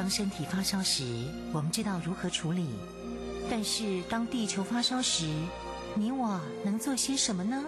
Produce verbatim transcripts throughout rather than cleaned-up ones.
当身体发烧时，我们知道如何处理，但是当地球发烧时，你我能做些什么呢？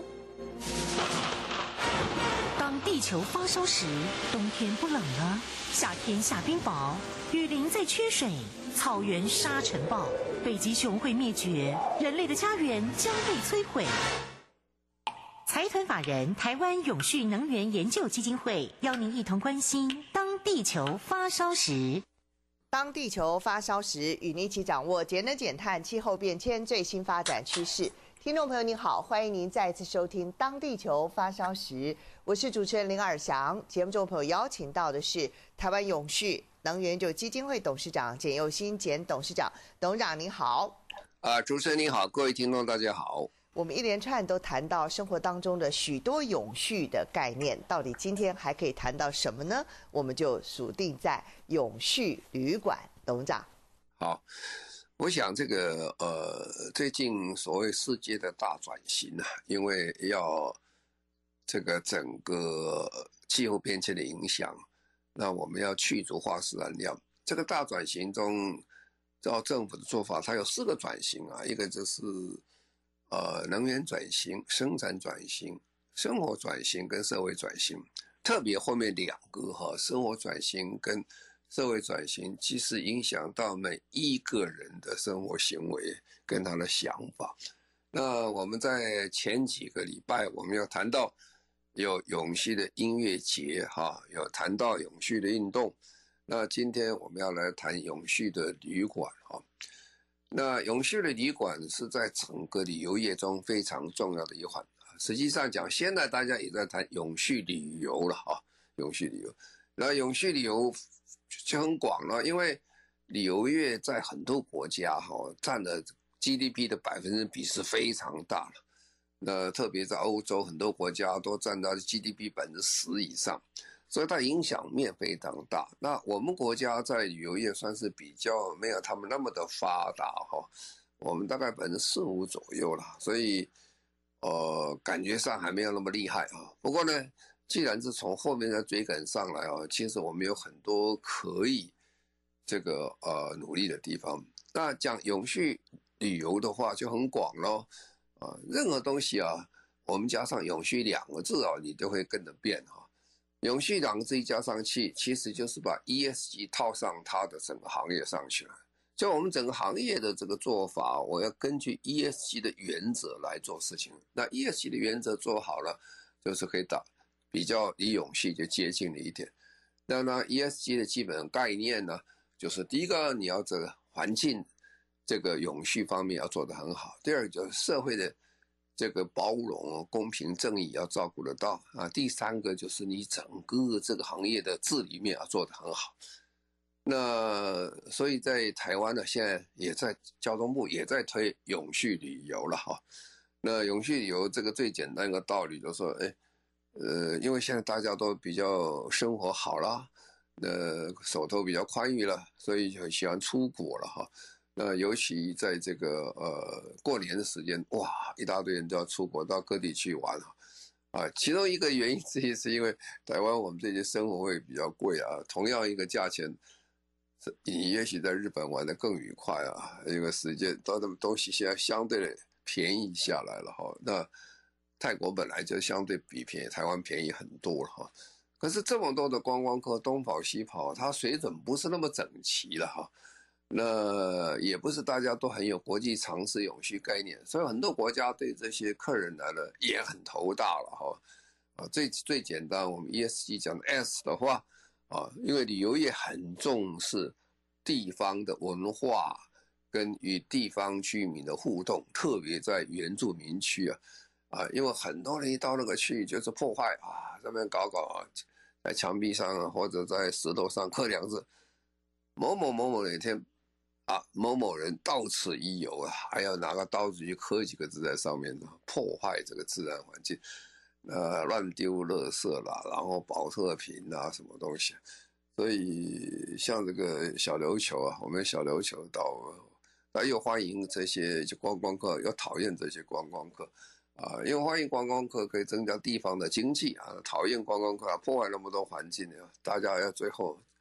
当地球发烧时，冬天不冷了，夏天下冰雹，雨林在缺水，草原沙尘暴，北极熊会灭绝，人类的家园将被摧毁。财团法人台湾永续能源研究基金会邀您一同关心当地球发烧时。 当地球发烧时，与您一起掌握节能减碳、气候变迁最新发展趋势。听众朋友您好，欢迎您再次收听《当地球发烧时》，我是主持人林尔翔。节目中朋友邀请到的是台湾永续能源研究基金会董事长简佑新简董事长，董事长您好。 啊，主持人您好，各位听众大家好。 我们一连串都谈到生活当中的许多永续的概念，到底今天还可以谈到什么呢？我们就锁定在永续旅馆，董事长。 好，我想这个呃，最近所谓世界的大转型啊，因为要这个整个气候变迁的影响，那我们要去除化石燃料。这个大转型中，照政府的做法，它有四个转型啊，一个就是呃，能源转型、生产转型、生活转型跟社会转型，特别后面两个哈，生活转型跟社会转型，其实影响到每一个人的生活行为跟他的想法。那我们在前几个礼拜，我们要谈到有永续的音乐节哈，有谈到永续的运动。那今天我们要来谈永续的旅馆哈。那永续的旅馆是在整个旅游业中非常重要的一环。实际上讲，现在大家也在谈永续旅游了啊，永续旅游。那永续旅游就很广了，因为旅游业在很多国家哈占的 G D P 的百分之比是非常大了。那特别在欧洲，很多国家都占到 G D P 百分之十以上。所以它影响面非常大。那我们国家在旅游业算是比较没有他们那么的发达哈，我们大概百分之四五左右了，所以呃感觉上还没有那么厉害啊。不过呢，既然是从后面再追赶上来啊，其实我们有很多可以这个呃努力的地方。那讲永续旅游的话就很广咯啊，任何东西啊，我们加上永续两个字啊，你就会跟着变哈。永续两个字一加上去，其实就是把 E S G 套上它的整个行业上去了。就我们整个行业的这个做法，我要根据 E S G 的原则来做事情。那 E S G 的原则做好了，就是可以打比较离永续就接近了一点。那呢 E S G 的基本概念呢，就是第一个你要这个环境这个永续方面要做得很好，第二个就是社会的这个包容、公平、正义要照顾得到啊。第三个就是你整个这个行业的治理面要做得很好。那所以在台湾呢，现在也在交通部也在推永续旅游了哈。那永续旅游这个最简单的道理就是说，哎，呃，因为现在大家都比较生活好了，呃，手头比较宽裕了，所以就很喜欢出国了哈。那尤其在这个呃过年的时间，哇，一大堆人都要出国到各地去玩啊！其中一个原因之一是因为台湾我们这些生活会比较贵啊，同样一个价钱，你也许在日本玩得更愉快啊，一个时间都那么东西现在相对的便宜下来了哈。那泰国本来就相对比便宜台湾便宜很多了哈，可是这么多的观光客东跑西跑，它水准不是那么整齐了哈。那也不是大家都很有国际常识永续概念，所以很多国家对这些客人来了也很头大了哈。啊，最最简单，我们 E S G 讲的 S 的话啊，因为旅游业很重视地方的文化跟与地方居民的互动，特别在原住民区啊啊，因为很多人一到那个区就是破坏啊，这边搞搞啊，在墙壁上啊或者在石头上刻两字，某某某某哪天。啊，某某人到此一游啊，还要拿个刀子去刻几个字在上面，破坏这个自然环境，呃，乱丢垃圾啦，然后保特瓶啊，什么东西。所以像这个小琉球啊，我们小琉球岛，它又欢迎这些观光客，又讨厌这些观光客啊，因为欢迎观光客可以增加地方的经济啊，讨厌观光客啊，破坏那么多环境啊，大家要最后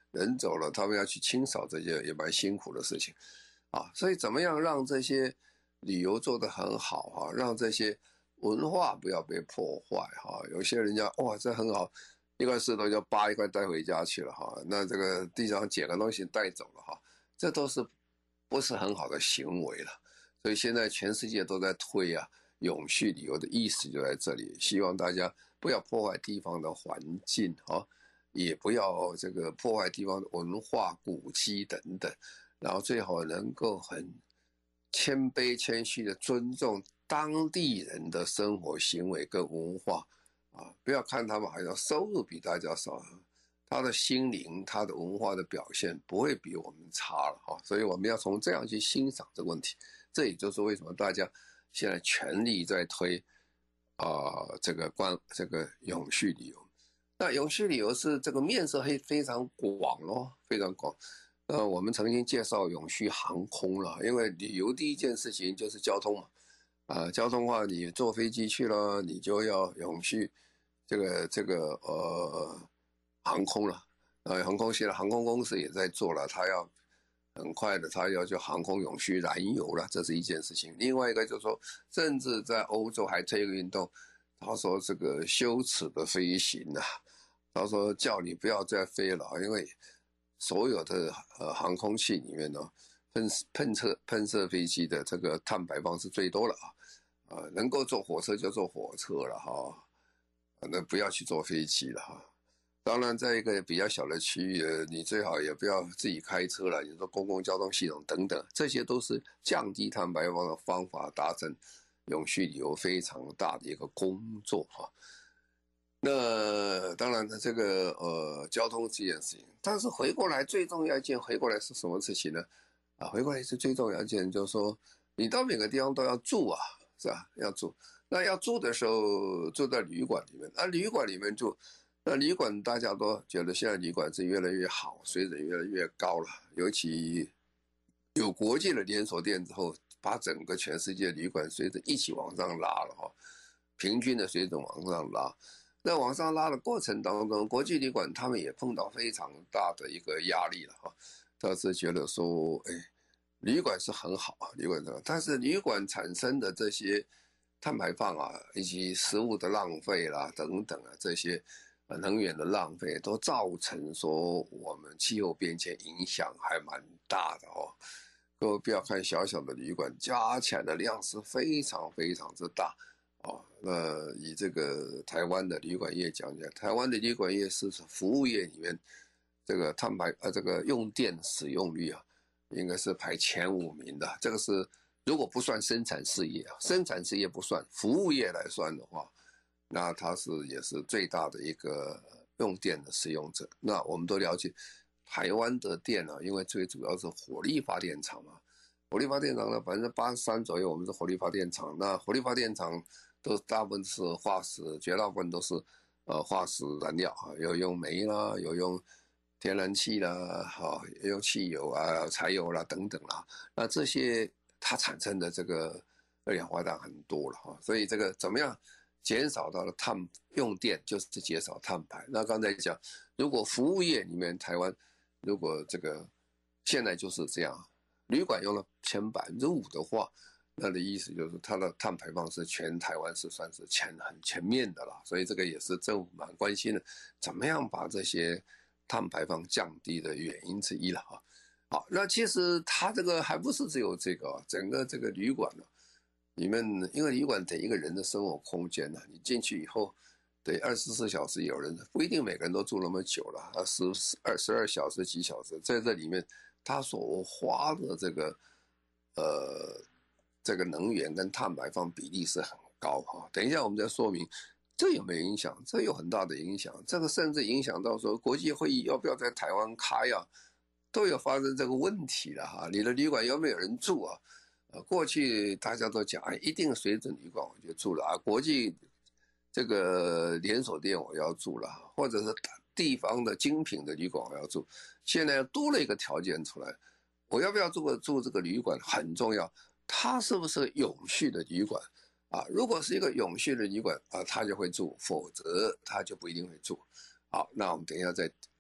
人走了，他们要去清扫这些也蛮辛苦的事情啊。所以怎么样让这些旅游做得很好啊，让这些文化不要被破坏哈、啊。有些人家哇这很好，一块石头就扒一块带回家去了哈、啊，那这个地上捡个东西带走了哈、啊，这都是不是很好的行为了。所以现在全世界都在推啊永续旅游的意思就在这里，希望大家不要破坏地方的环境啊，也不要这个破坏地方的文化古迹等等，然后最好能够很谦卑谦虚的尊重当地人的生活行为跟文化啊，不要看他们好像收入比大家少，他的心灵他的文化的表现不会比我们差了啊，所以我们要从这样去欣赏这个问题。这也就是为什么大家现在全力在推啊、呃、这个关这个永续旅游。那永续旅游是这个面色会非常广哦，非常广。呃，我们曾经介绍永续航空了，因为旅游第一件事情就是交通嘛，啊、呃，交通的话，你坐飞机去了，你就要永续这个这个呃航空了。呃，航空现在航空公司也在做了，它要。很快的，他要求航空永续燃油了，这是一件事情。另外一个就是说，甚至在欧洲还推一个运动，他说这个羞耻的飞行啊，他说叫你不要再飞了，因为所有的呃航空器里面呢，喷喷射喷射飞机的这个碳排放是最多了啊，啊，能够坐火车就坐火车了哈，那不要去坐飞机了哈。当然，在一个比较小的区域，你最好也不要自己开车了。你说公共交通系统等等，这些都是降低碳排放的方法，达成永续旅游非常大的一个工作哈。那当然，这个呃交通这件事情，但是回过来最重要一件，回过来是什么事情呢？啊，回过来是最重要一件，就是说你到每个地方都要住啊，是吧？要住，那要住的时候住在旅馆里面，那旅馆里面住。那旅馆大家都觉得现在旅馆是越来越好，水准越来越高了，尤其有国际的连锁店之后，把整个全世界旅馆水准一起往上拉了哈，平均的水准往上拉。那往上拉的过程当中，国际旅馆他们也碰到非常大的一个压力了哈，他是觉得说，哎，旅馆是很好啊，旅馆是，但是旅馆产生的这些碳排放啊，以及食物的浪费啦等等啊这些。能源的浪费都造成说我们气候变迁影响还蛮大的哦。各位不要看小小的旅馆，加起来的量是非常非常之大哦。那以这个台湾的旅馆业讲讲，台湾的旅馆业是服务业里面这个碳排呃这个用电使用率啊，应该是排前五名的。这个是如果不算生产事业啊，生产事业不算，服务业来算的话。那它是也是最大的一个用电的使用者。那我们都了解，台湾的电呢、啊，因为最主要是火力发电厂嘛，火力发电厂呢百分之八十三左右，我们是火力发电厂。那火力发电厂都大部分是化石，绝大部分都是呃化石燃料啊，有用煤啦，有用天然气啦，哈，有用汽油啊、柴油啦等等啦。那这些它产生的这个二氧化碳很多了哈，所以这个怎么样？减少到了碳用电就是减少碳排。那刚才讲，如果服务业里面台湾如果这个现在就是这样，旅馆用了前百分之五的话，那的意思就是它的碳排放是全台湾是算是前很前面的了。所以这个也是政府蛮关心的，怎么样把这些碳排放降低的原因之一了哈。好，那其实它这个还不是只有这个，整个这个旅馆呢。你们因为旅馆得一个人的生活空间呢、啊，你进去以后得二十四小时有人，不一定每个人都住那么久了，啊，十二十二小时几小时，在这里面他所花的这个呃这个能源跟碳排放比例是很高哈。等一下我们再说明这有没有影响，这有很大的影响，这个甚至影响到说国际会议要不要在台湾开啊，都有发生这个问题了哈。你的旅馆有没有人住啊？呃，过去大家都讲，哎，一定水准旅馆我就住了啊，国际这个连锁店我要住了，或者是地方的精品的旅馆我要住。现在多了一个条件出来，我要不要住个住这个旅馆很重要，它是不是永续的旅馆啊？如果是一个永续的旅馆啊，他就会住，否则他就不一定会住。好，那我们等一下再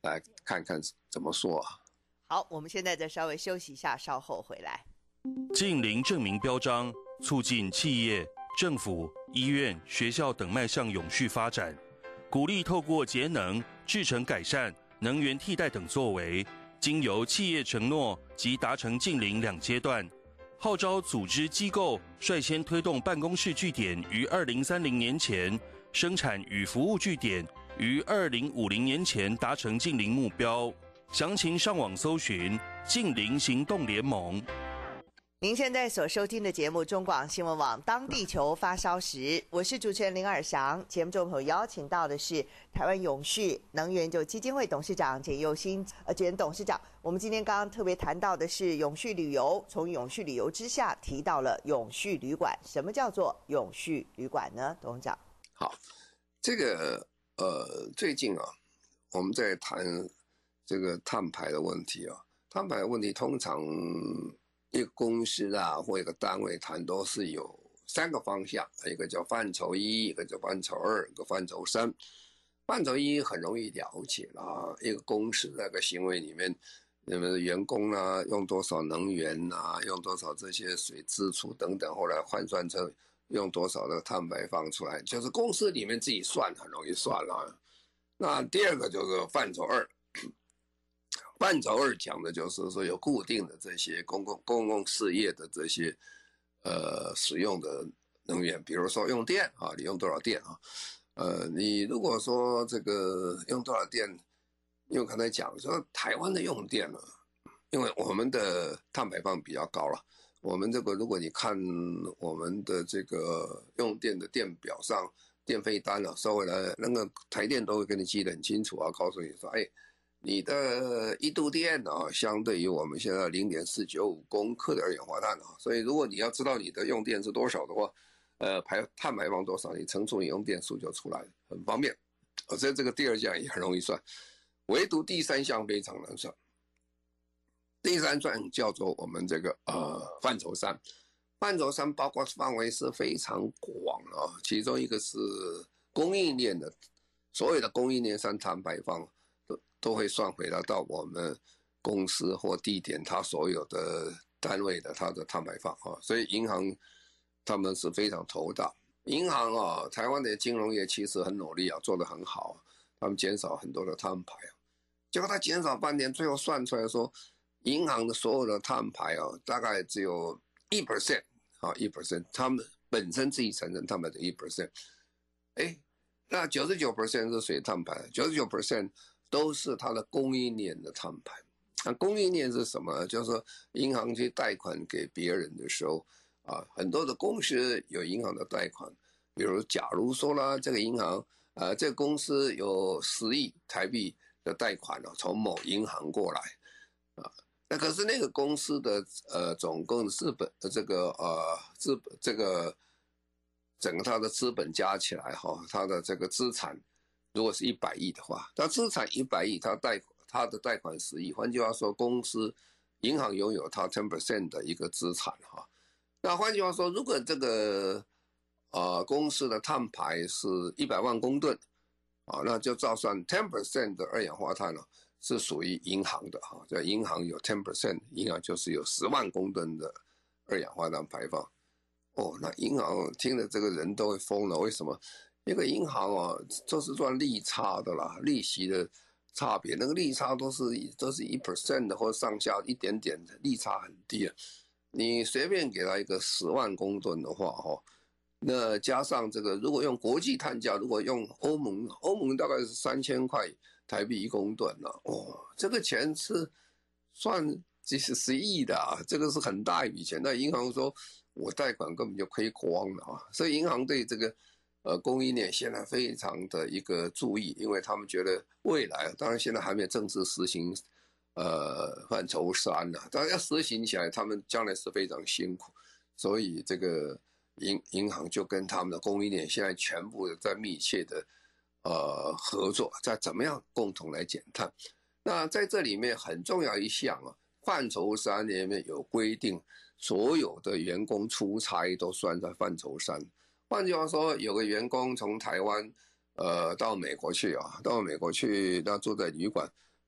来看看怎么说啊。 好，我们现在再稍微休息一下，稍后回来。 近邻证明标章促进企业、政府、医院、学校等迈向永续发展，鼓励透过节能、制程改善、能源替代等作为，经由企业承诺及达成近邻两阶段，号召组织机构率先推动办公室据点于二零三零年前，生产与服务据点于二零五零年前达成近邻目标。详情上网搜寻近邻行动联盟。 您现在所收听的节目中广新闻网《当地球发烧时》，我是主持人林尔翔。节目中朋友邀请到的是台湾永续能源就基金会董事长简佑新，呃，简董事长。我们今天刚刚特别谈到的是永续旅游，从永续旅游之下提到了永续旅馆。什么叫做永续旅馆呢？董事长。 好，这个呃，最近啊，我们在谈这个碳排的问题啊，碳排的问题通常。一个公司啊，或一个单位谈都是有三个方向，一个叫范畴一，一个叫范畴二，一个范畴三。范畴一很容易了解啦，一个公司那个行为里面，那么员工啊用多少能源啊，用多少这些水支出等等，后来换算成用多少的碳排放出来，就是公司里面自己算很容易算啦。那第二个就是范畴二。范畴二讲的就是说有固定的这些公共公共事业的这些呃使用的能源，比如说用电啊，你用多少电啊？呃，你如果说这个用多少电，因为刚才讲说台湾的用电呢，因为我们的碳排放比较高了，我们这个如果你看我们的这个用电的电表上电费单啊，收回来那个台电都会跟你记得很清楚啊，告诉你说，哎。你的一度电啊，相对于我们现在 零点四九五 公克的二氧化碳啊，所以如果你要知道你的用电是多少的话，呃，排碳排放多少，你乘除你用电数就出来了，很方便。哦，所以这个第二项也很容易算，唯独第三项非常难算。第三项叫做我们这个呃范畴三，范畴三包括范围是非常广啊，其中一个是供应链的，所有的供应链上碳排放。都会算回来到我们公司或地点它所有的单位的它的碳排放啊，所以银行他们是非常头大。银行啊，台湾的金融业其实很努力啊，做得很好，他们减少很多的碳排啊。结果他减少半年，最后算出来说，银行的所有的碳排啊，大概只有 百分之一 啊 百分之一，他们本身自己承认他们的 百分之一。哎，那 百分之九十九 是谁碳排 ？百分之九十九%都是它的供应链的碳排。那供应链是什么？就是说银行去贷款给别人的时候啊，很多的公司有银行的贷款，比如假如说啦，这个银行呃，这个公司有十亿台币的贷款哦，从某银行过来啊，那可是那个公司的呃总共资本的这个呃资本这个整个它的资本加起来哈，它的这个资产。如果是一百亿的话，它资产一百亿，它贷它的贷款十亿，换句话说，公司银行拥有它 百分之十 的一个资产哈。那换句话说，如果这个呃公司的碳排是一百万公吨啊，那就照算 百分之十 的二氧化碳呢、啊、是属于银行的哈，在银行有 百分之十， 银行就是有十万公吨的二氧化碳排放。哦，那银行听了这个人都会疯了，为什么？一个银行啊，都是赚利差的啦，利息的差别，那个利差都是都是一 percent 的，或上下一点点的，利差很低啊。你随便给他一个十万公吨的话，哈，那加上这个，如果用国际碳价，如果用欧盟，欧盟大概是三千块台币一公吨了、啊，哦，这个钱是算几十十亿的啊，这个是很大一笔钱。那银行说，我贷款根本就亏光了啊，所以银行对这个。呃，供应链现在非常的一个注意，因为他们觉得未来，当然现在还没有正式实行，呃，范畴三呢，当然要实行起来，他们将来是非常辛苦，所以这个银银行就跟他们的供应链现在全部在密切的呃合作，在怎么样共同来减碳。那在这里面很重要一项啊，范畴三里面有规定，所有的员工出差都算在范畴三。换句话说，有个员工从台湾，呃，到美国去啊，到美国去，他住在旅馆，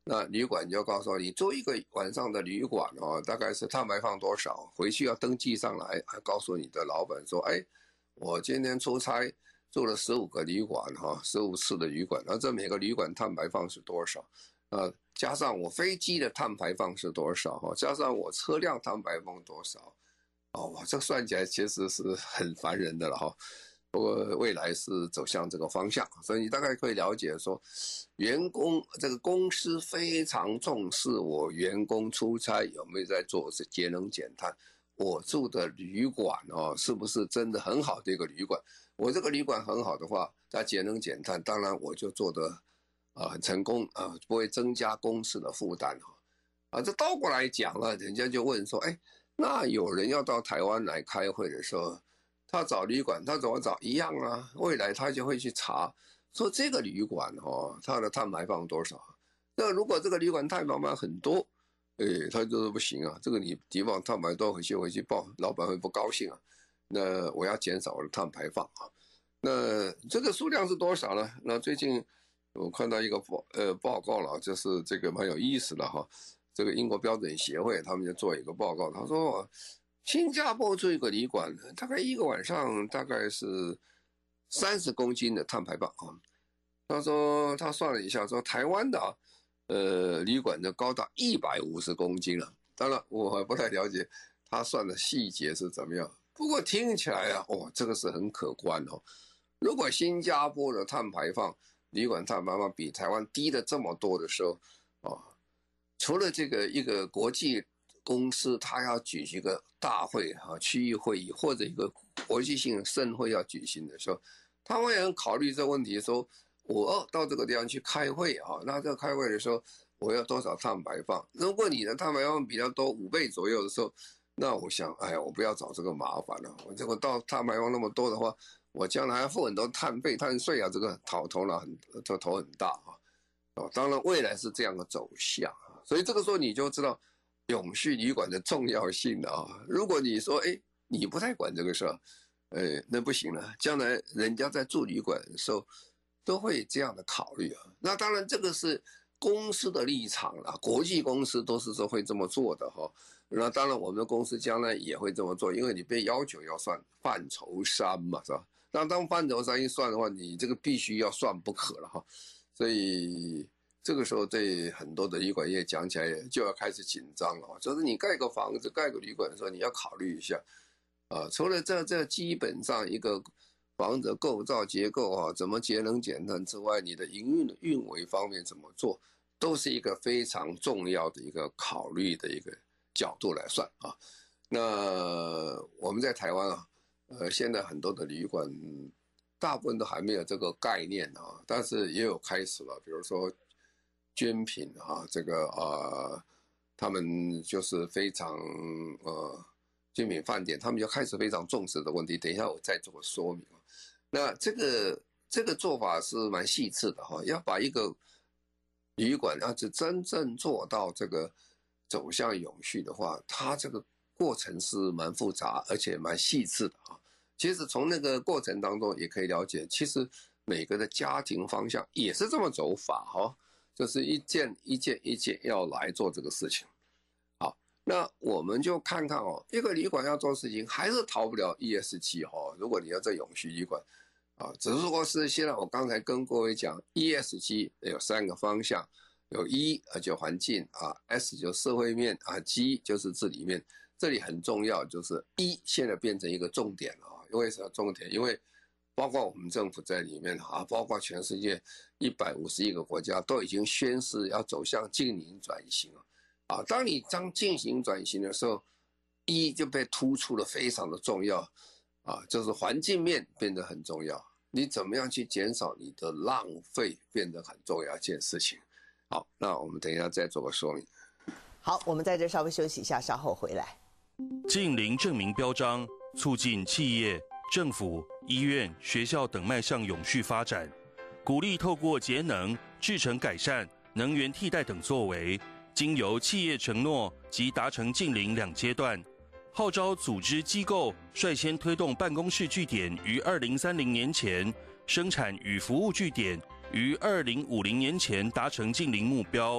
那旅馆就告诉你，住一个晚上的旅馆哦，大概是碳排放多少，回去要登记上来，还告诉你的老板说，哎，我今天出差住了十五个旅馆哈，十五次的旅馆，那这每个旅馆碳排放是多少？呃，加上我飞机的碳排放是多少哈，加上我车辆碳排放多少，哦，这算起来其实是很烦人的了哈。不过未来是走向这个方向，所以你大概可以了解说，员工这个公司非常重视我员工出差有没有在做节能减碳，我住的旅馆哦是不是真的很好的一个旅馆？我这个旅馆很好的话，它节能减碳，当然我就做得啊、呃、很成功啊、呃，不会增加公司的负担哈。啊，这倒过来讲了，人家就问说，哎，那有人要到台湾来开会的时候，他找旅馆，他怎么找一样啊？未来他就会去查，说这个旅馆哦，它的碳排放多少？那如果这个旅馆碳排放很多，哎，他就是不行啊。这个你地方碳排多回去回去报，老板会不高兴啊。那我要减少我的碳排放啊。那这个数量是多少呢？那最近我看到一个报呃报告了，就是这个蛮有意思的哈。这个英国标准协会他们就做一个报告，他说，新加坡住一个旅馆，大概一个晚上大概是三十公斤的碳排放啊。他说他算了一下，说台湾的呃旅馆就高达一百五十公斤了。当然我还不太了解他算的细节是怎么样，不过听起来啊，哦，这个是很可观哦。如果新加坡的碳排放旅馆碳排放比台湾低了这么多的时候啊，除了这个一个国际公司他要举行一个大会啊，区域会议或者一个国际性的盛会要举行的时候，他会很考虑这个问题，说我到这个地方去开会啊，那这个开会的时候我要多少碳排放？如果你的碳排放比较多五倍左右的时候，那我想，哎呀，我不要找这个麻烦了。我这个到碳排放那么多的话，我将来要付很多碳费、碳税啊，这个头头脑很这头很大啊。哦，当然未来是这样的走向啊，所以这个时候你就知道永续旅馆的重要性了啊！如果你说，哎，你不太管这个事儿，哎，那不行了。将来人家在住旅馆的时候，都会这样的考虑啊。那当然，这个是公司的立场啦，国际公司都是说会这么做的哈。那当然，我们的公司将来也会这么做，因为你被要求要算范畴三嘛，是吧？那当范畴三一算的话，你这个必须要算不可了哈。所以。这个时候对很多的旅馆业讲起来就要开始紧张了，就是你盖个房子盖个旅馆的时候，你要考虑一下啊，除了这这基本上一个房子构造结构啊，怎么节能减碳之外，你的营运的运维方面怎么做，都是一个非常重要的一个考虑的一个角度来算啊。那我们在台湾啊，呃，现在很多的旅馆大部分都还没有这个概念啊，但是也有开始了，比如说捐品啊，这个呃，他们就是非常呃，捐品饭店，他们就开始非常重视的问题。等一下我再做个说明。那这个这个做法是蛮细致的哈，要把一个旅馆要是真正做到这个走向永续的话，它这个过程是蛮复杂而且蛮细致的啊。其实从那个过程当中也可以了解，其实每个的家庭方向也是这么走法哈。就是一件一件一件要来做这个事情。好，那我们就看看哦，一个旅馆要做事情还是逃不了 E S G 哈。如果你要在永续旅馆啊，只是说是现在我刚才跟各位讲 E S G 有三个方向，有 E 就环境啊 ，S 就社会面啊 ，G 就是治理面。这里很重要，就是 E 现在变成一个重点了啊。为什么重点？因为包括我们政府在里面啊，包括全世界一百五十亿个国家都已经宣示要走向净零转型了啊。当你当进行转型的时候，一就被突出了非常的重要啊，就是环境面变得很重要，你怎么样去减少你的浪费变得很重要一件事情。好，那我们等一下再做个说明。 好，我们在这稍微休息一下，稍后回来。 净零证明标章促进企业、政府、医院、学校等迈向永续发展，鼓励透过节能、制程改善、能源替代等作为，经由企业承诺及达成净零两阶段，号召组织机构率先推动办公室据点于二零三零年前，生产与服务据点于二零五零年前达成净零目标。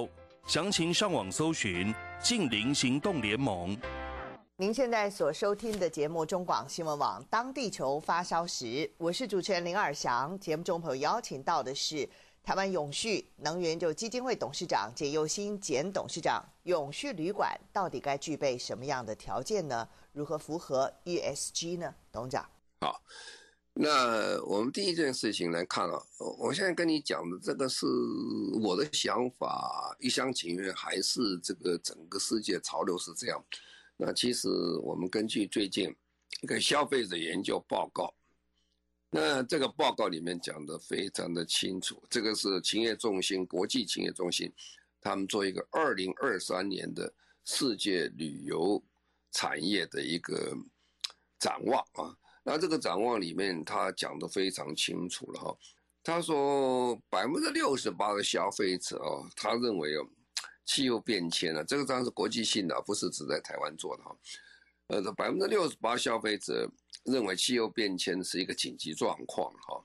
详情上网搜寻近邻行动联盟。 您现在所收听的节目中广新闻网《当地球发烧时》，我是主持人林尔翔。节目中朋友邀请到的是台湾永续能源就基金会董事长简佑新简董事长。永续旅馆到底该具备什么样的条件呢？如何符合 E S G 呢？董事长。 好，那我们第一件事情来看啊，我现在跟你讲的这个是我的想法，一厢情愿，还是这个整个世界潮流是这样？那其实我们根据最近一个消费者研究报告，那这个报告里面讲的非常的清楚，这个是勤业中心国际勤业中心他们做一个二零二三年的世界旅游产业的一个展望啊。那这个展望里面他讲的非常清楚了哈，他说百分之六十八的消费者啊，他认为哦。气候变迁啊，这个当然是国际性的，不是只在台湾做的哈。呃，百分之六十八消费者认为气候变迁是一个紧急状况哈。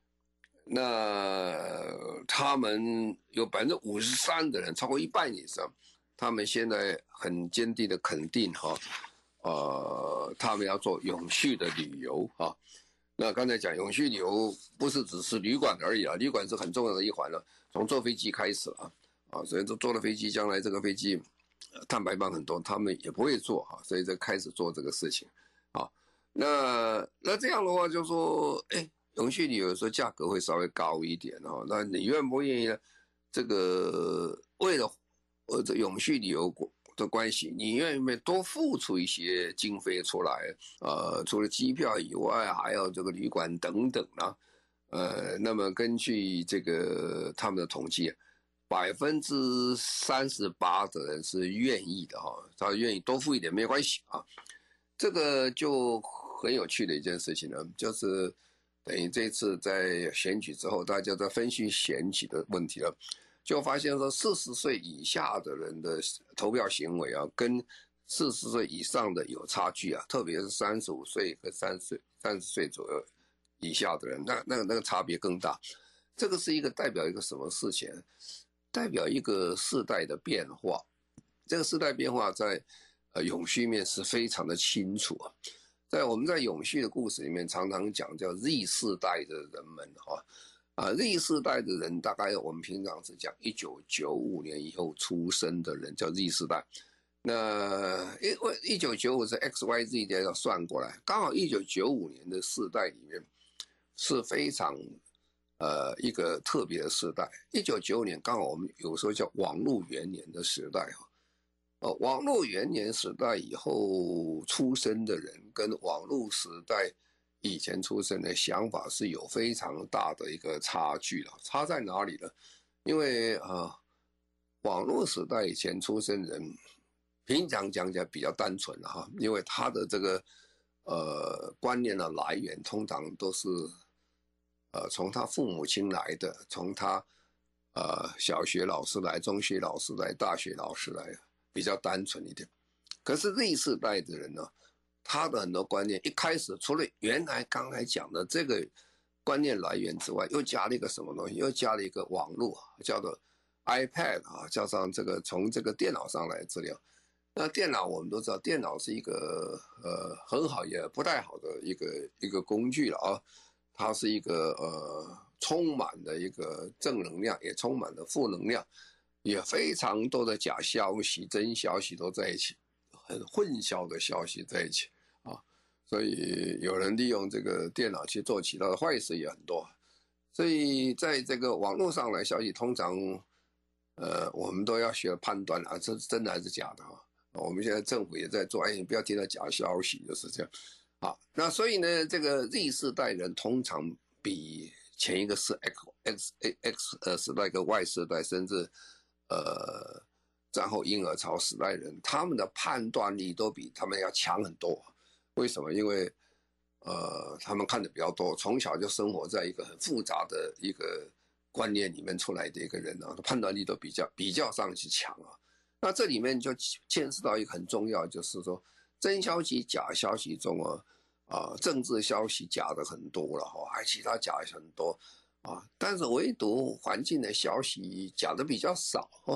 那他们有百分之五十三的人，超过一半以上，他们现在很坚定的肯定哈，呃，他们要做永续的旅游哈。那刚才讲永续旅游不是只是旅馆而已啊，旅馆是很重要的一环了，从坐飞机开始啊。啊，所以说坐了飞机，将来这个飞机碳排放很多，他们也不会做哈，所以就开始做这个事情。好，那那这样的话就说，哎，永续旅游有时候价格会稍微高一点哈，那你愿不愿意呢？这个为了呃这永续旅游的关系，你愿不愿意多付出一些经费出来？呃，除了机票以外，还有这个旅馆等等啊。呃，那么根据这个他们的统计。百分之三十八的人是愿意的哈，他愿意多付一点没关系啊。这个就很有趣的一件事情呢，就是等于这次在选举之后，大家在分析选举的问题了，就发现说四十岁以下的人的投票行为啊，跟四十岁以上的有差距啊，特别是三十五岁和三十岁、三十岁左右以下的人，那那个那个差别更大。这个是一个代表一个什么事情？代表一个世代的变化，这个世代变化在呃永续面是非常的清楚啊。在我们在永续的故事里面，常常讲叫 Z 世代的人们哈啊 ，Z 世代的人大概我们平常是讲一九九五年以后出生的人叫 Z 世代。那因为一九九五是 X Y Z 的要算过来，刚好一九九五年的世代里面是非常。呃，一个特别的时代，一九九五年刚好我们有时候叫网络元年的时代哈，呃，网络元年时代以后出生的人跟网络时代以前出生的想法是有非常大的一个差距了。差在哪里呢？因为啊、呃，网络时代以前出生人，平常讲起来比较单纯了哈，因为他的这个呃观念的来源通常都是。呃，从他父母亲来的，从他呃小学老师来，中学老师来，大学老师来，比较单纯一点。可是Z世代的人呢，他的很多观念一开始除了原来刚才讲的这个观念来源之外，又加了一个什么东西？又加了一个网络，叫做 iPad 啊，加上这个从这个电脑上来资料。那电脑我们都知道，电脑是一个呃很好也不太好的一个一个工具了啊。它是一个呃充满的一个正能量，也充满了负能量，也非常多的假消息、真消息都在一起，很混淆的消息在一起啊，所以有人利用这个电脑去做其他的坏事也很多，所以在这个网络上来消息，通常呃我们都要学判断啊，这是真的还是假的啊？我们现在政府也在做，哎，你不要听到假消息，就是这样。好，那所以呢，这个 Z 世代人通常比前一个是 X X X 呃时代跟 Y 世代，甚至呃战后婴儿潮时代人，他们的判断力都比他们要强很多。为什么？因为呃他们看的比较多，从小就生活在一个很复杂的一个观念里面出来的一个人啊，判断力都比较比较上去强啊。那这里面就牵涉到一个很重要，就是说真消息、假消息中啊，啊、呃，政治消息假的很多了哈，还其他假的很多啊，但是唯独环境的消息假的比较少啊。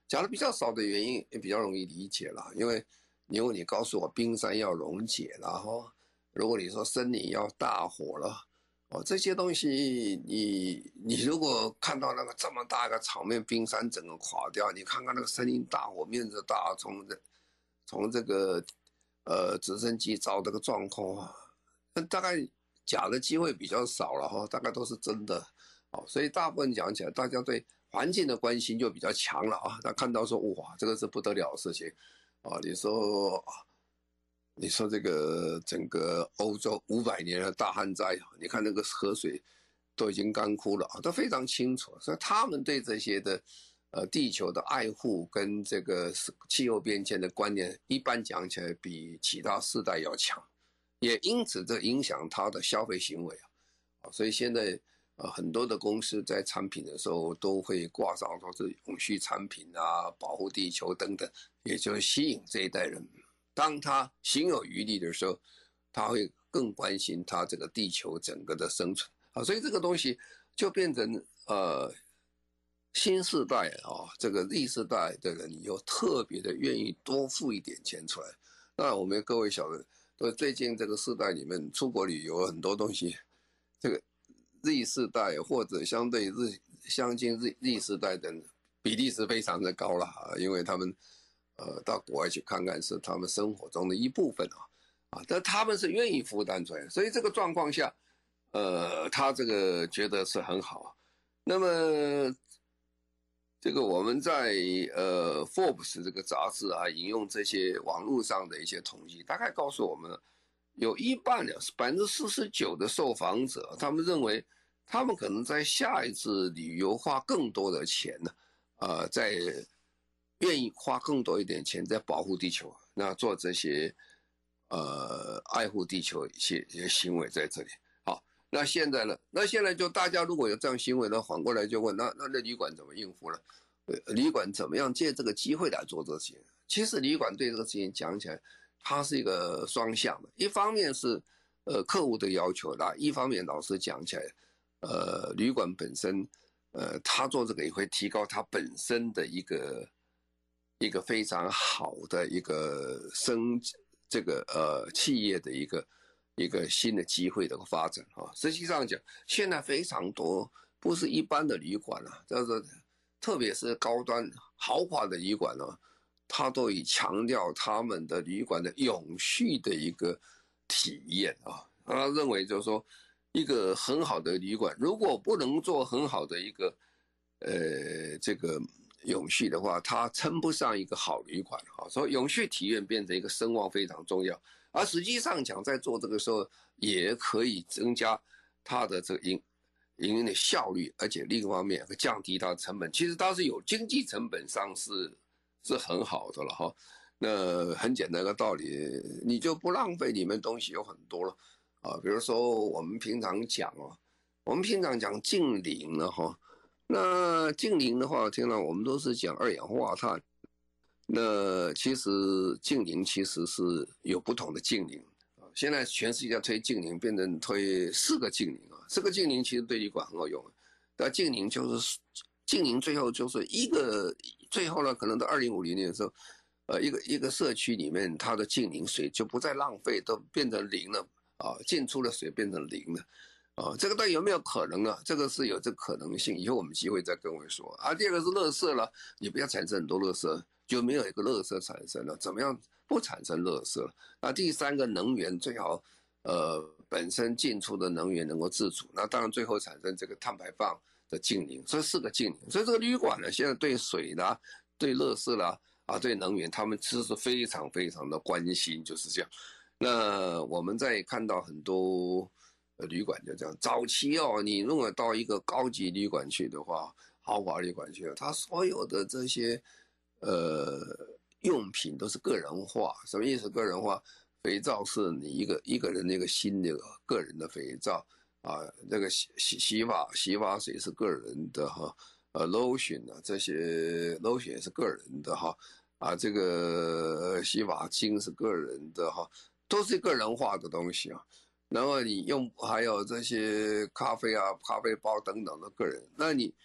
讲的比较少的原因也比较容易理解了，因为如果你告诉我冰山要溶解了哈，如果你说森林要大火了，哦，这些东西你你如果看到那个这么大一个场面，冰山整个垮掉，你看看那个森林大火面积大，从这从这个呃直升机照这个状况啊，那大概假的机会比较少了哈，大概都是真的。哦，所以大部分讲起来，大家对环境的关心就比较强了啊。他看到说，哇，这个是不得了的事情啊！你说，你说这个整个欧洲五百年的大旱灾，你看那个河水都已经干枯了啊，都非常清楚。所以他们对这些的呃地球的爱护跟这个气候变迁的观念，一般讲起来比其他世代要强，也因此这影响他的消费行为啊。所以现在。呃，很多的公司在产品的时候都会挂上说是永续产品啊，保护地球等等，也就吸引这一代人。当他心有余力的时候，他会更关心他这个地球整个的生存啊，所以这个东西就变成呃新世代啊，这个 Z 世代的人有特别的愿意多付一点钱出来。那我们各位晓得，都最近这个世代里面出国旅游很多东西，这个。Z 世代或者相对日相近 Z Z 世代的比例是非常的高了啊，因为他们呃到国外去看看是他们生活中的一部分啊啊，但他们是愿意负担出来，所以这个状况下，呃，他这个觉得是很好。那么这个我们在呃 Forbes 这个杂志啊，引用这些网络上的一些统计，大概告诉我们。有一半的百分之四十九的受访者，他们认为他们可能在下一次旅游花更多的钱呢，呃，在愿意花更多一点钱在保护地球，那做这些呃爱护地球一些一些行为在这里。好，那现在呢？那现在就大家如果有这样行为呢，反过来就问，那那那旅馆怎么应付呢？呃，旅馆怎么样借这个机会来做这些？其实旅馆对这个事情讲起来。它是一个双向的，一方面是呃客户的要求啦，一方面老实讲起来，呃旅馆本身，呃他做这个也会提高它本身的一个一个非常好的一个生这个呃企业的一个一个新的机会的发展啊。实际上讲，现在非常多不是一般的旅馆啊，就是特别是高端豪华的旅馆啊。他都以强调他们的旅馆的永续的一个体验啊，他认为就是说，一个很好的旅馆，如果不能做很好的一个呃这个永续的话，它称不上一个好旅馆啊。所以永续体验变成一个声望非常重要，而实际上讲，在做这个时候也可以增加它的这个营营运的效率，而且另一方面降低它的成本。其实它是有经济成本上是。是很好的了哈，那很简单的道理，你就不浪费里面东西有很多了啊，比如说我们平常讲哦，我们平常讲净零了哈，那净零的话，听到我们都是讲二氧化碳，那其实净零其实是有不同的净零啊，现在全世界推净零，变成推四个净零啊，四个净零其实对旅馆很好用，但净零就是净零最后就是一个。最后呢，可能到二零五零年的时候，呃，一个一个社区里面，它的净零水就不再浪费，都变成零了啊，进出的水变成零了啊，这个到底有没有可能呢？这个是有这个可能性，以后我们机会再跟我说啊。第二个是垃圾了，你不要产生很多垃圾，就没有一个垃圾产生了，怎么样不产生垃圾？那第三个能源最好，呃，本身进出的能源能够自主，那当然最后产生这个碳排放。的净零，所以四个净零，所以这个旅馆呢，现在对水啦、对垃圾啦、啊、对能源，他们其实非常非常的关心，就是这样。那我们在看到很多呃旅馆就这样，早期哦，你如果到一个高级旅馆去的话，豪华旅馆去，它所有的这些呃用品都是个人化，什么意思？个人化，肥皂是你一个一个人那个新的个人的肥皂。啊，那个洗洗洗发洗发水是个人的哈，呃 ，lotion 啊，这些 lotion 也是个人的哈，啊，这个洗发精是个人的哈，都是个人化的东西啊。然后你用还有这些咖啡啊、咖啡包等等的个人，那你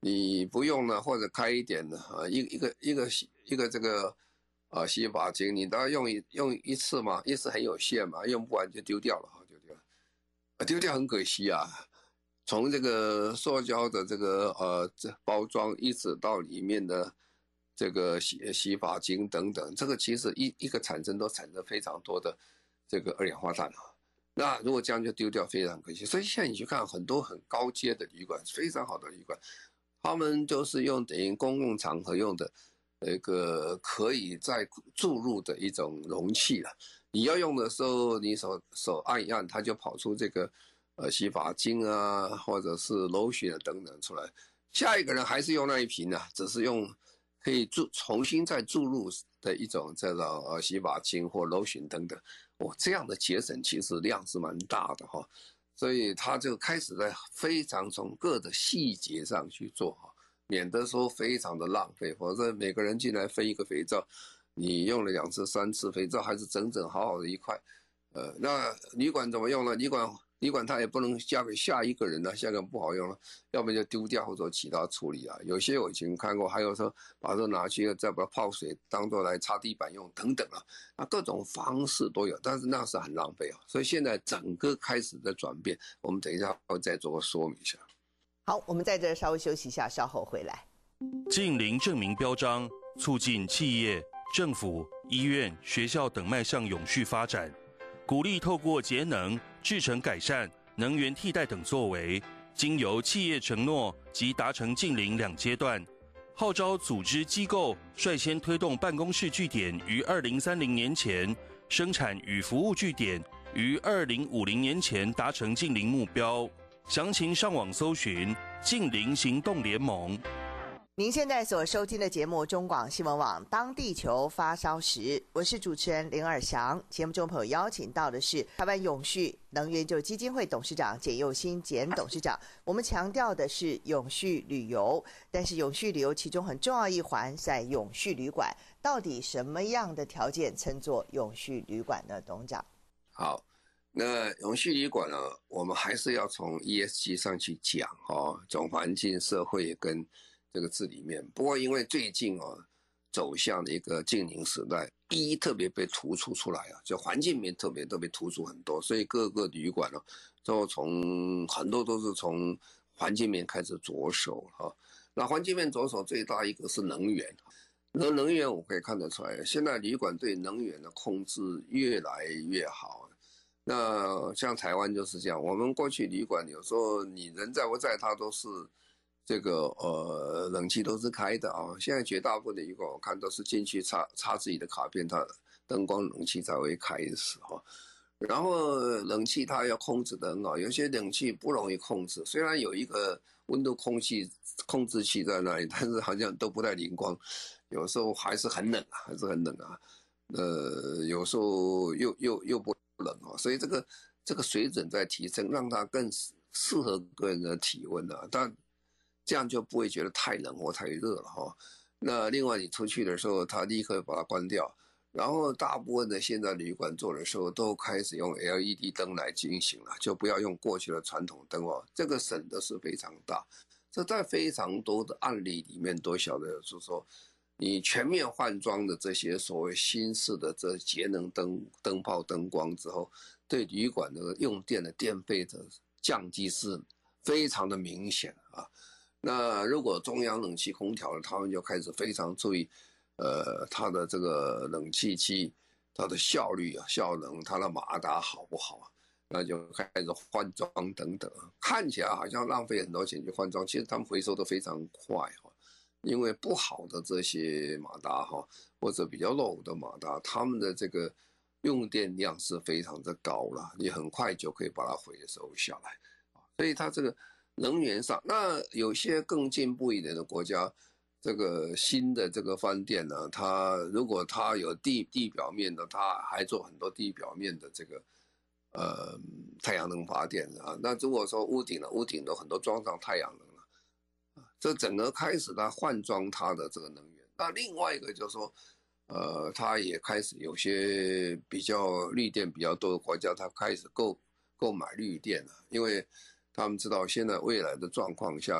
你不用呢，或者开一点呢啊，一一个一个一个这个啊洗发精，你都要用一用一次嘛，一次很有限嘛，用不完就丢掉了哈，丢掉了，啊丢掉很可惜啊。从这个塑胶的这个呃这包装，一直到里面的这个洗洗发精等等，这个其实一一个产生都产生非常多的这个二氧化碳啊。那如果这样就丢掉，非常可惜。所以现在你去看很多很高阶的旅馆，非常好的旅馆，他们就是用等于公共场合用的一个可以再注入的一种容器了。你要用的时候，你手手按一按，它就跑出这个。呃，洗发精啊，或者是 lotion 啊等等出来，下一个人还是用那一瓶啊，只是用可以注重新再注入的一种这种呃洗发精或 lotion 等等，哦，这样的节省其实量是蛮大的哈，所以他就开始在非常从各的细节上去做哈，免得说非常的浪费，否则每个人进来分一个肥皂，你用了两次三次肥皂还是整整好好的一块，呃，那旅馆怎么用呢？旅馆。旅馆它也不能交给下一个人了，下一个人不好用了，要不然就丢掉或者其他处理啊。有些我已经看过，还有说把这拿去再把它泡水当做来擦地板用等等啊，那各种方式都有，但是那是很浪费啊。所以现在整个开始的转变，我们等一下会再做个说明一下。 好，我们在这稍微休息一下，稍后回来。 近邻证明标章，促进企业、政府、医院、学校等迈向永续发展。鼓励透过节能、制程改善、能源替代等作为，经由企业承诺及达成近邻两阶段，号召组织机构率先推动办公室据点于二零三零年前，生产与服务据点于二零五零年前达成近邻目标。详情上网搜寻近邻行动联盟。 您现在所收听的节目中广新闻网当地球发烧时，我是主持人林尔翔。节目中朋友邀请到的是台湾永续能源就基金会董事长简佑新简董事长。我们强调的是永续旅游，但是永续旅游其中很重要一环在永续旅馆，到底什么样的条件称作永续旅馆呢？董事长。 好，那永续旅馆呢，我们还是要从 E S G 上去讲哦，总环境、社会跟这个字里面，不过因为最近啊走向了一个净零时代，一特别被突出出来啊，就环境面特别特别突出很多，所以各个旅馆呢、啊，都从很多都是从环境面开始着手哈、啊。那环境面着手最大一个是能源，那能源我可以看得出来，现在旅馆对能源的控制越来越好。那像台湾就是这样，我们过去旅馆有时候你人在不在，它都是。这个呃，冷气都是开的啊。现在绝大部分的旅馆我看都是进去插插自己的卡片，它灯光冷气才会开始哈。然后冷气它要控制得很好，有些冷气不容易控制，虽然有一个温度空气控制器在那里，但是好像都不太灵光，有时候还是很冷啊，还是很冷啊。呃，有时候又又又不冷啊，所以这个这个水准在提升，让它更适合个人的体温啊，但。这样就不会觉得太冷或太热了哈。那另外你出去的时候，它立刻把它关掉。然后大部分的现在旅馆做的时候，都开始用 L E D 灯来进行了，就不要用过去的传统灯哦。这个省的是非常大。这在非常多的案例里面都晓得，就是说，你全面换装的这些所谓新式的这节能灯灯泡灯光之后，对旅馆的用电的电费的降低是非常的明显啊。那如果中央冷气空调，他们就开始非常注意，呃，它的这个冷气机，它的效率啊、效能，它的马达好不好啊？那就开始换装等等，看起来好像浪费很多钱去换装，其实他们回收的非常快哈，因为不好的这些马达哈，或者比较漏的马达，他们的这个用电量是非常的高了，你很快就可以把它回收下来，所以它这个。能源上，那有些更进步一点的国家，这个新的这个饭店呢，它如果它有地地表面的，它还做很多地表面的这个呃太阳能发电啊。那如果说屋顶了，屋顶都很多装上太阳能了，这整个开始它换装它的这个能源。那另外一个就是说，呃，它也开始有些比较绿电比较多的国家，它开始购购买绿电了，因为。他们知道现在未来的状况下，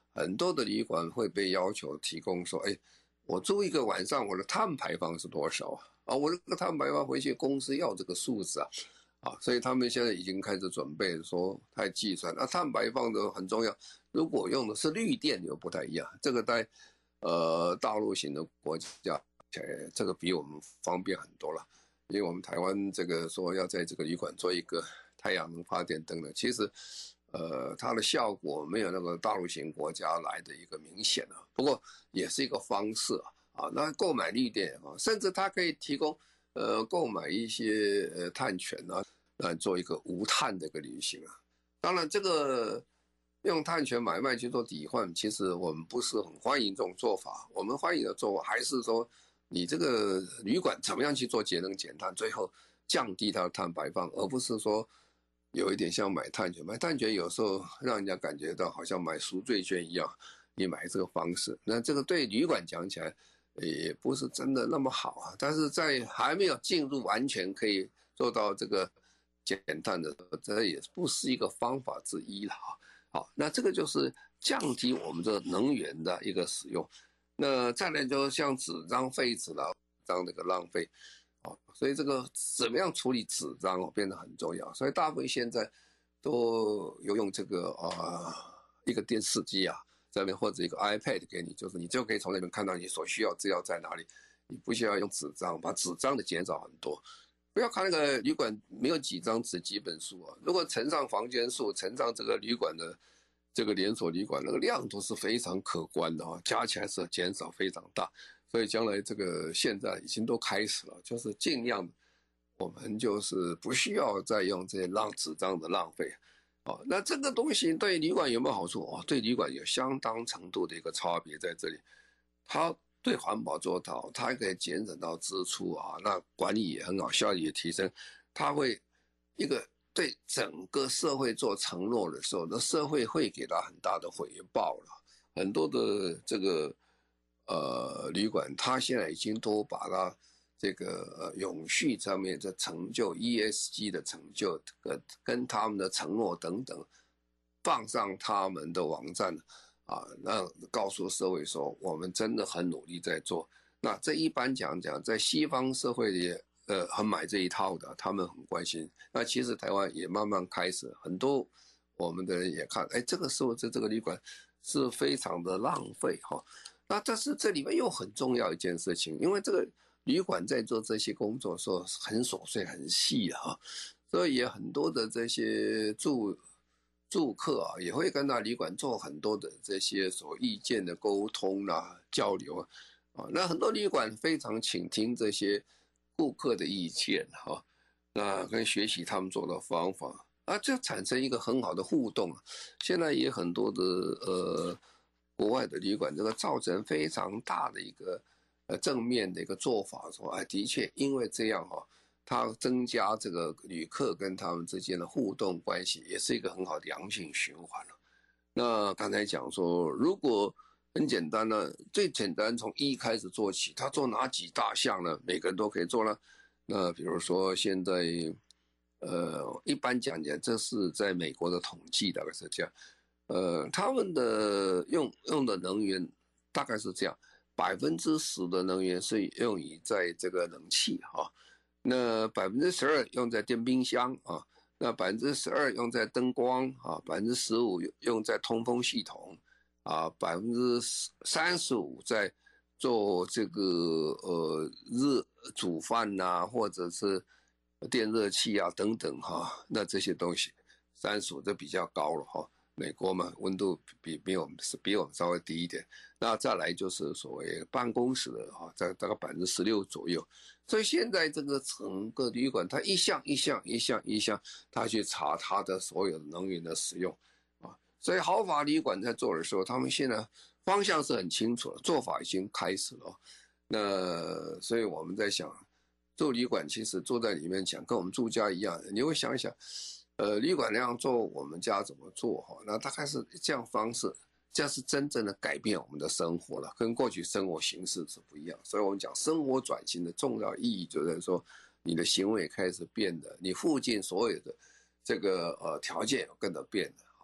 很多的旅馆会被要求提供说，哎，我住一个晚上，我的碳排放是多少啊？啊，我这个碳排放回去公司要这个数字啊，啊，所以他们现在已经开始准备说，他计算。那、啊、碳排放的很重要，如果用的是绿电又不太一样，这个在呃大陆型的国家，这个比我们方便很多了。因为我们台湾这个说要在这个旅馆做一个太阳能发电灯的，其实，呃，它的效果没有那个大陆型国家来的一个明显啊。不过也是一个方式啊。啊，那购买绿电啊，甚至它可以提供呃购买一些呃碳权啊，来做一个无碳的一个旅行啊。当然，这个用碳权买卖去做抵换，其实我们不是很欢迎这种做法。我们欢迎的做法还是说，你这个旅馆怎么样去做节能减碳，最后降低它的碳排放，而不是说有一点像买碳权。买碳权有时候让人家感觉到好像买赎罪券一样，你买这个方式，那这个对旅馆讲起来也不是真的那么好啊。但是在还没有进入完全可以做到这个减碳的时候，这也不是一个方法之一了啊。好，那这个就是降低我们的能源的一个使用。那再来就像纸张、废纸啦，这样的一个浪费，啊，所以这个怎么样处理纸张哦变得很重要。所以大部分现在都有用这个啊一个电视机啊，在那边或者一个 iPad 给你，就是你就可以从那边看到你所需要资料在哪里，你不需要用纸张，把纸张的减少很多。不要看那个旅馆没有几张纸几本书啊，如果乘上房间数，乘上这个旅馆的这个连锁旅馆，那个量都是非常可观的啊，加起来是减少非常大。所以将来这个现在已经都开始了，就是尽量我们就是不需要再用这些浪纸张的浪费。哦，那这个东西对旅馆有没有好处？哦，对旅馆有相当程度的一个差别在这里。它对环保做到，它可以减少到支出啊，那管理也很好，效率也提升。它会一个对整个社会做承诺的时候，那社会会给它很大的回报了。很多的这个呃旅馆，它现在已经都把它这个呃永续上面的成就 E S G 的成就跟跟他们的承诺等等放上他们的网站啊，那告诉社会说我们真的很努力在做。那这一般讲讲在西方社会也呃很买这一套的，他们很关心。那其实台湾也慢慢开始，很多我们的人也看，哎，这个时候在这个旅馆是非常的浪费哈。那但是这里面又很重要一件事情，因为这个旅馆在做这些工作的时候很琐碎很细哈，所以也很多的这些住住客啊也会跟那旅馆做很多的这些所意见的沟通啊交流啊，啊那很多旅馆非常倾听这些顾客的意见哈，那跟学习他们做的方法啊，就产生一个很好的互动。现在也很多的呃国外的旅馆，这个造成非常大的一个呃正面的一个做法，说哎，的确因为这样哈，它增加这个旅客跟他们之间的互动关系，也是一个很好的良性循环了。那刚才讲说，如果很简单呢，最简单从一开始做起，他做哪几大项呢？每个人都可以做呢。那比如说现在，呃，一般讲讲，这是在美国的统计大概是这样。呃，他们的用用的能源大概是这样，百分之十的能源是用于在这个冷气啊，那百分之十二用在电冰箱啊，那百分之十二用在灯光啊，百分之十五用在通风系统啊，百分之三十五在做这个呃热煮饭呐、啊，或者是电热器啊等等哈、啊，那这些东西三十五这比较高了哈。美国嘛，温度比比我们是比我们稍微低一点。那再来就是所谓办公室的哈，在大概百分之十六左右。所以现在这个整个旅馆，它一项一项一项一项，它去查它的所有的能源的使用啊。所以豪华旅馆在做的时候，他们现在方向是很清楚了，做法已经开始了。那所以我们在想，住旅馆其实坐在里面讲，跟我们住家一样，你会想一想。呃，旅馆那样做，我们家怎么做哈？那大概是这样方式，这样是真正的改变我们的生活了，跟过去生活形式是不一样。所以我们讲生活转型的重要意义，就是说你的行为开始变的，你附近所有的这个呃条件有跟着变的啊。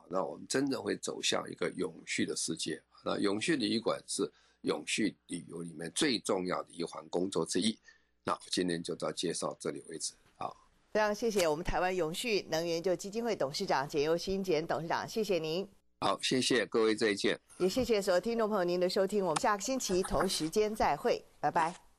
那我们真正会走向一个永续的世界。那永续旅馆是永续旅游里面最重要的一环工作之一。那我今天就到介绍这里为止。好， 非常谢谢我们台湾永续能源就基金会董事长简又新简董事长，谢谢您。 好，谢谢各位，再见。 也谢谢所有听众朋友您的收听，我们下个星期同时间再会，拜拜。